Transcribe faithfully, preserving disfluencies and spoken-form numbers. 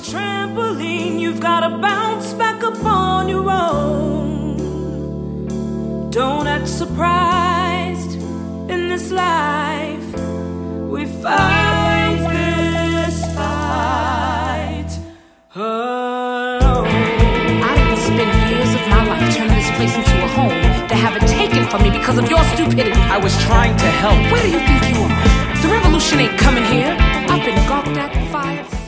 trampoline, you've gotta bounce back upon your own. Don't act surprised in this life. We fight this fight alone. I didn't spend years of my life turning this place into a home to have it taken from me because of your stupidity. I was trying to help. Where do you think you are? The revolution ain't coming here. I've been gawked at, fired.